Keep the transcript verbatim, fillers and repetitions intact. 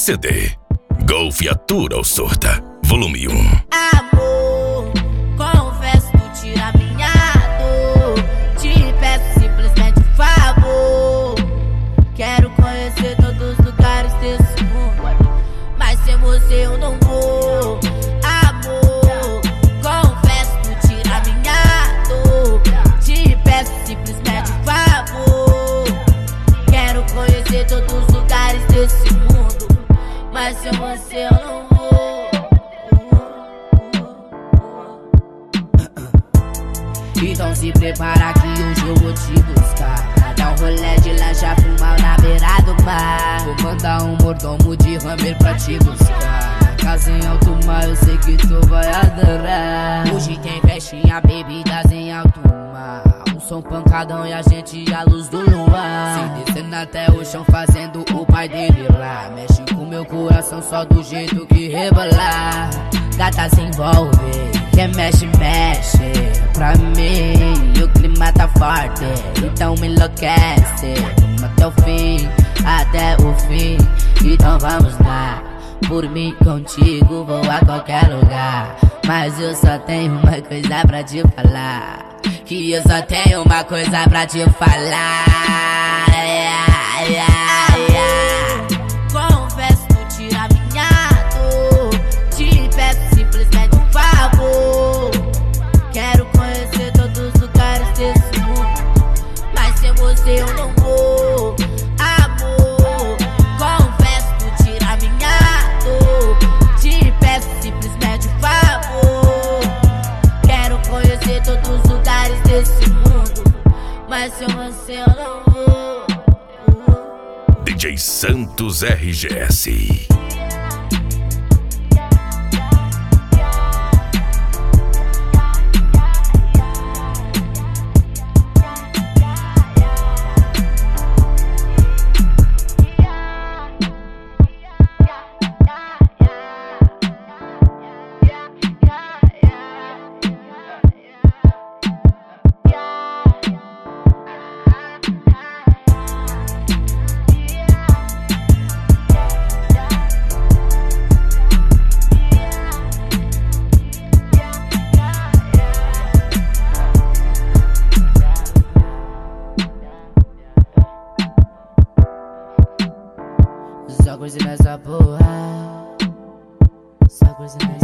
C D Golf Atura ou Surta, volume um. Amor, confesso, tu tira minha dor. Te peço simplesmente um favor. Quero conhecer todos os lugares desse mundo, mas sem você eu não vou. Amor, confesso, tu tira minha dor. Te peço simplesmente um favor. Quero conhecer todos os lugares desse mundo, mas sem você eu não vou. Então se prepara que hoje eu vou te buscar. Dar um rolê de lancha, fumar na beira do mar. Vou mandar um mordomo de Hammer pra te buscar. Na casa em alto mar, eu sei que tu vai adorar. Hoje tem festinha, bebidas em alto mar. Um som pancadão e a gente a luz do luar. Se descendo até o chão fazendo o pai dele lá. Mexe com meu coração só do jeito que rebolar. Gata se envolve, quem mexe, mexe pra mim. E o clima tá forte, então me enlouquece. Vamos até o fim, até o fim. Então vamos lá, por mim contigo vou a qualquer lugar. Mas eu só tenho uma coisa pra te falar. Que eu só tenho uma coisa pra te falar. Yeah, yeah, yeah. Confesso, tu tira minha dor. Te peço simplesmente um favor. Quero conhecer todos os lugares desse mundo, mas sem você eu não vou. Amor, confesso, tu tira minha dor. Te peço simplesmente um favor. Quero conhecer todos os lugares desse mundo, mas sem você eu não vou. D J Santos R G S. Só coisa nessa porra, só coisa nessa.